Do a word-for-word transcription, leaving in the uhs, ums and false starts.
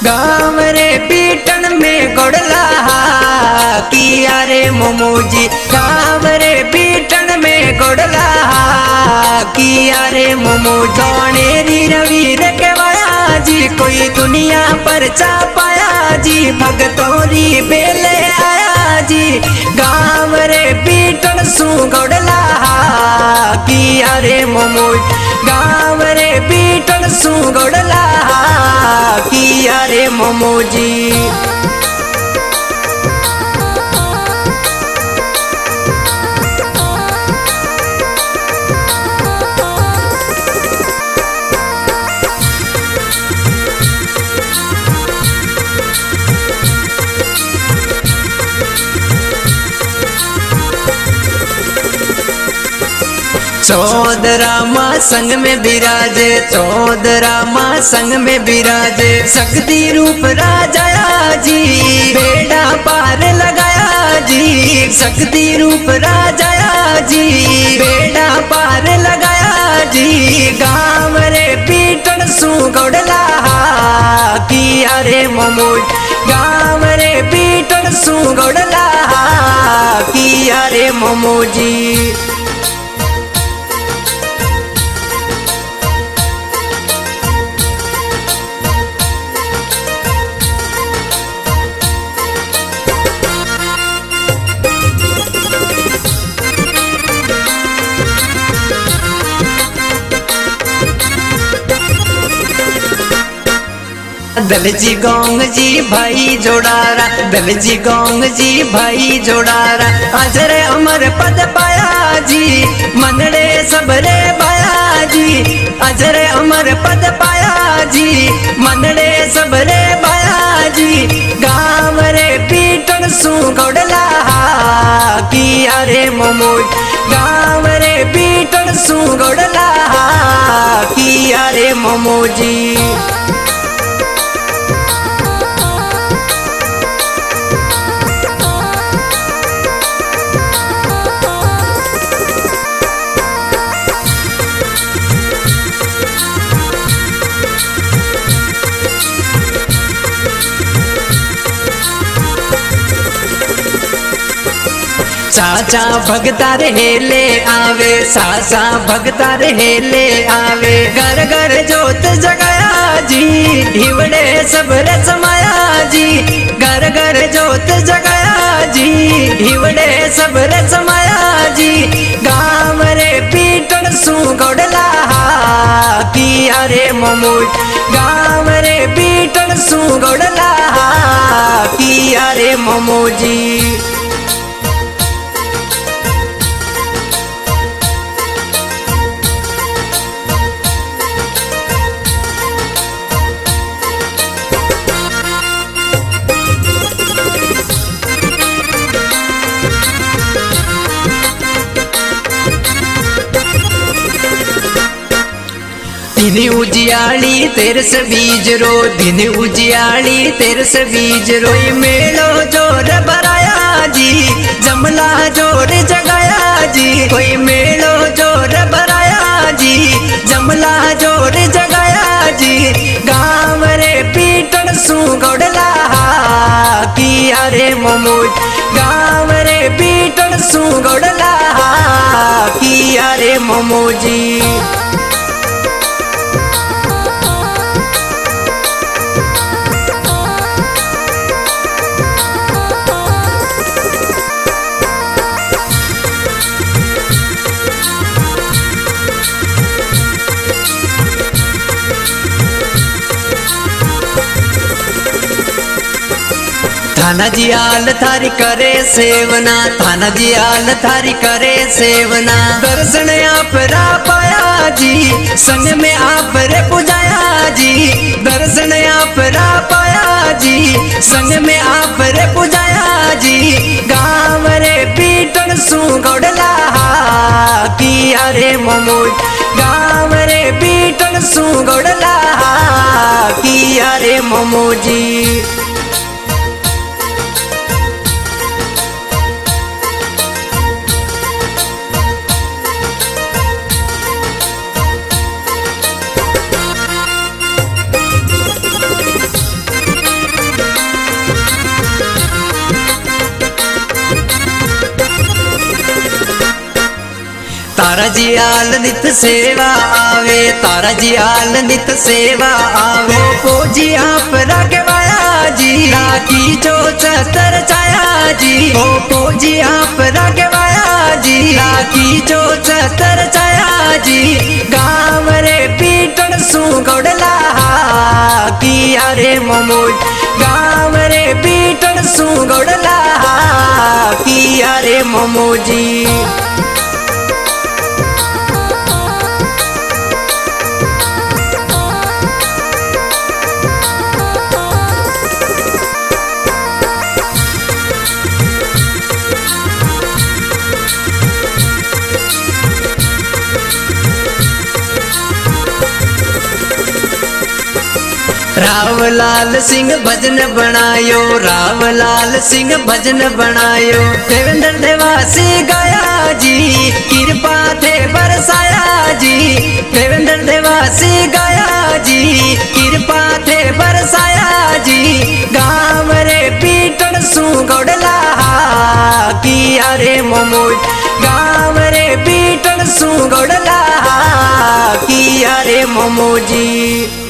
गाँव रे बीटन में गोड़ला किया रे मोमोजी। गाँव रे बीटन में गोड़ला किया रे मोमो। जानेरी रवीर के वाया जी कोई दुनिया पर चापाया जी भगतोरी बेले आया जी। गाँव रे बीटन सू गोड़ला किया रे मोमो। गाँव रे बीटन सू गोड़ला किया रे मोमो जी। चौदरा माँ संग में विराजे, चौदरा माँ संग में विराजे। शक्ति रूप राजाया जी बेड़ा पार लगाया जी। शक्ति रूप राजाया जी बेड़ा पार लगाया जी। गाँव रे बीटन सू गोड़ला किया रे मोमो। गाँव रे बीटन सू गोड़ला किया रे मोमो जी। दलजी गोंग जी भाई जोड़ारा, दलजी गोंग जी भाई जोड़ारा। अजरे अमर पद पाया जी मनड़े सबरे पाया जी। अजरे अमर पद पाया जी मनड़े सबरे पाया जी। गाँव रे बीटन सू गोड़ला किया रे मोमो। गाँव रे बीटन सू गोड़ला किया रे मोमो जी। सासा भगता हेले आवे, सासा भगता हेले आवे। घर घर जोत जगाया जी हिवड़े सबरे समाया जी। घर घर जोत जगाया जी हिवड़े सबरे समाया जी। गाँव रे बीटन सू गोड़ला किया रे मोमो। गाँव रे बीटन सू गोड़ला किया रे मोमो जी। दिन उजियाली तेरस बीज रो, दिन उजियाली तेरस बीज रो। मेलो जोर बराया जी जमला जोर जगाया जी। कोई मेलो जोर बराया जी जमला जोर जगाया जी। गाँव रे बीटन सू गोड़ला किया रे मोमो। गाँव रे बीटन सू गोड़ला किया रे मोमो जी। थाना जी आल थारी करे सेवना, थाना जी आल थारी करे सेवना। दर्शन आप रा पाया जी संग में आप रे पुजाया जी। दर्शन आप रा पाया जी संग में आप रे पुजाया जी। गाँव रे बीटन सू गोड़ला किया रे मोमो। गाँव रे बीटन सू गोड़ला किया रे मोमो जी। तारा जी आल नित सेवा आवे, तारा जी आल नित सेवा आवे। पोजी आप रखवाया जी, राखी जो छतर छाया जी। ओ पोजी आप रखवाया जी, राखी जो छतर छाया जी। गाँव रे पीटन सू गोड़ला की अरे मोमोज, गाँव रे पीटन सू गोड़ला की अरे मोमोजी। रावलाल सिंह भजन बनायो, रावलाल सिंह भजन बनायो। देवेंद्र देवासी गाया जी, कृपा थे बरसाया जी। देवेंद्र देवासी गाया जी, कृपा थे बरसाया जी। गाँव रे पीटन सू गोड़ला की अरे मोमोज, गाँव रे पीटन सू गोड़ला की अरे मोमोजी।